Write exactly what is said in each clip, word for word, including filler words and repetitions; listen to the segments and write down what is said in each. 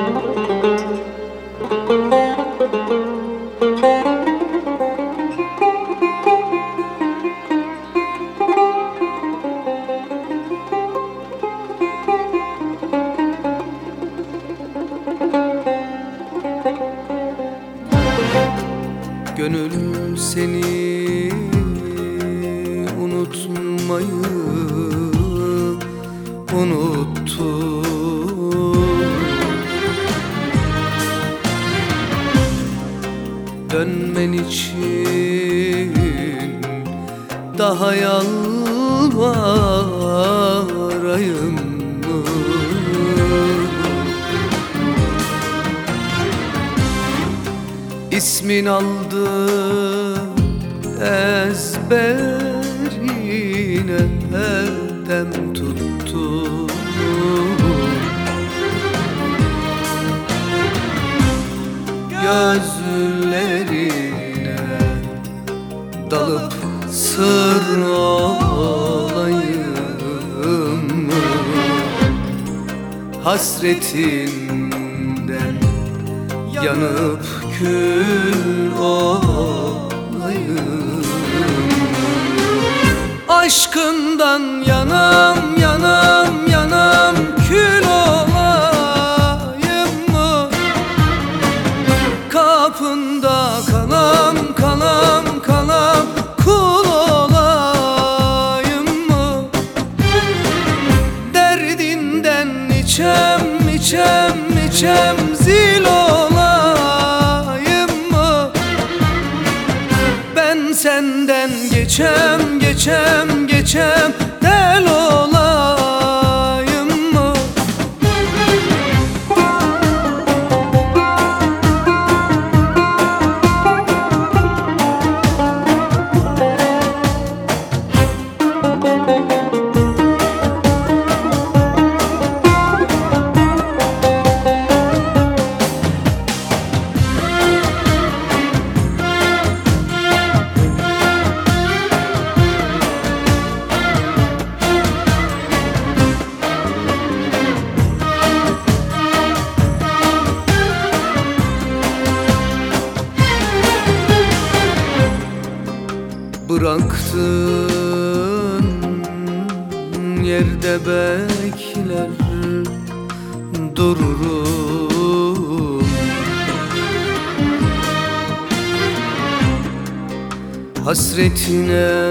Gönül seni unutmayı unuttu. Dönmen için daha yalvarayım mı? İsmin aldı ezberine dem tuttu. Gözlerine dalıp sır olayım mı? Hasretinden yanıp kül olayım. Aşkından yanam yanam yanam kül olayım mı? Kapında kalam kalam kalam kul olayım mı? Derdinden içem içem içem zil olayım mı? Ben senden geçem geçem geçem del olayım mı? Bıraktın yerde bekler dururum. Hasretine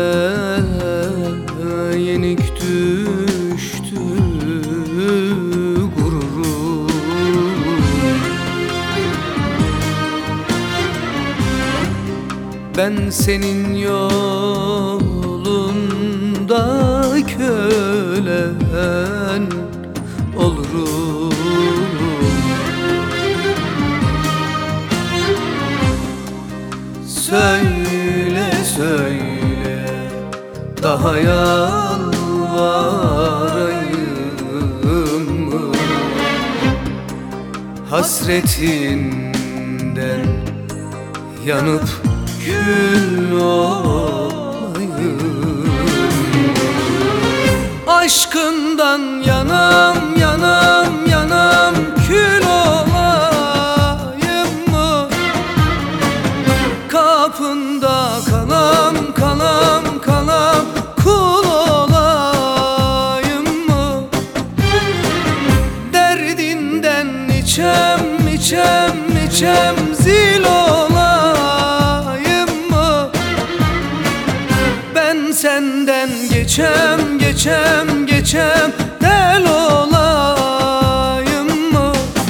yenik düştü gururum. Ben senin yolunda kölen olurum. Söyle söyle daha yalvarayım mı? Hasretinden yanıp kül olayım. Aşkından yanam yanam yanam kül olayım mı? Kapında kalam kalam kalam kul olayım mı? Derdinden içem içem içem zil olayım mı? Ben senden geçem geçem geçem del olayım mı?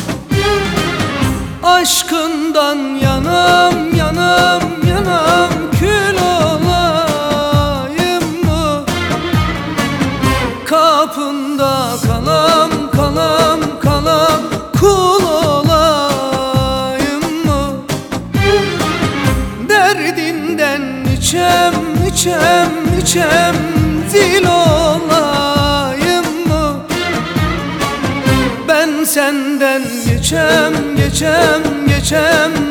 Aşkından yanam yanam yanam kül olayım mı? Kapında kalam kalam kalam kul olayım mı? Derdinden içem içem içem zil olayım mı? Ben senden geçem geçem geçem